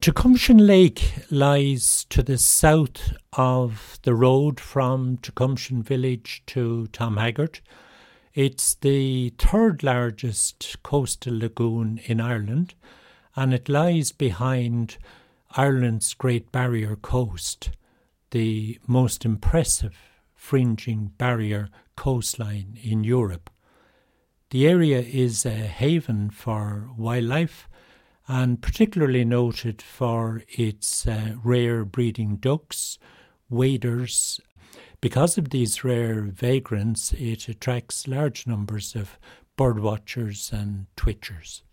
Tecumshen Lake lies to the south of the road from Tecumshen Village to Tom Haggart. It's the third largest coastal lagoon in Ireland, and it lies behind Ireland's Great Barrier Coast, the most impressive fringing barrier coastline in Europe. The area is a haven for wildlife and particularly noted for its rare breeding ducks, waders. Because of these rare vagrants, it attracts large numbers of birdwatchers and twitchers.